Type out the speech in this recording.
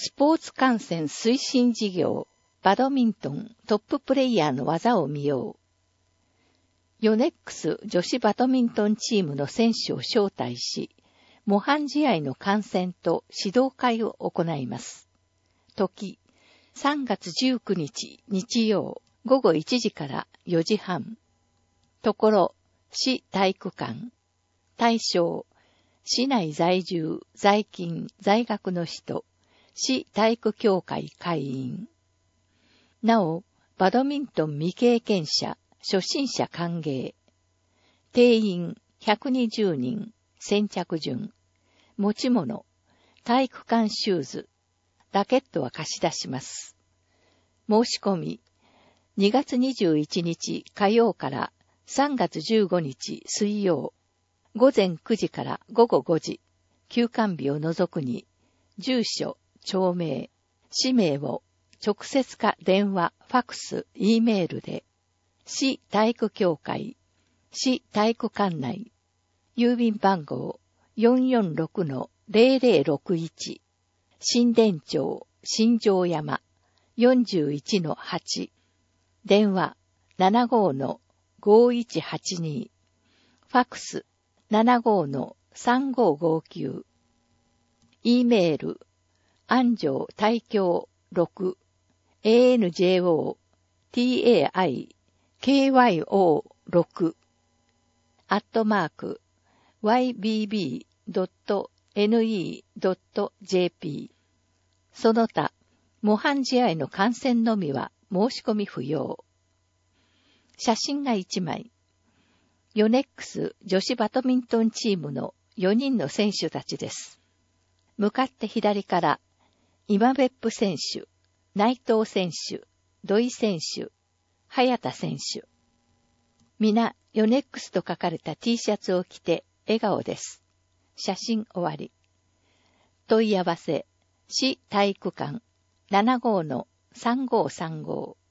スポーツ観戦推進事業、バドミントントッププレイヤーの技を見よう。ヨネックス女子バドミントンチームの選手を招待し、模範試合の観戦と指導会を行います。時、3月19日日曜午後1時から4時半。ところ、市体育館。対象、市内在住、在勤、在学の人、市体育協会会員。なお、バドミントン未経験者、初心者歓迎。定員120人、先着順。持ち物、体育館シューズ。ラケットは貸し出します。申し込み、2月21日火曜から3月15日水曜、午前9時から午後5時、休館日を除くに、住所、町名、氏名を直接か電話、ファクス、Eメールで、市体育協会、市体育館内、郵便番号 446-0061、新田町、新城山、41-8、電話 75-5182、ファクス 75-3559、Eメール、安城大京6、ANJO、TAI、KYO6、ybb.ne.jp。その他、模範試合の観戦のみは申し込み不要。写真が1枚。ヨネックス女子バドミントンチームの4人の選手たちです。向かって左から、今別府選手、内藤選手、土井選手、早田選手。皆、ヨネックスと書かれた T シャツを着て笑顔です。写真終わり。問い合わせ、市体育館 75-3535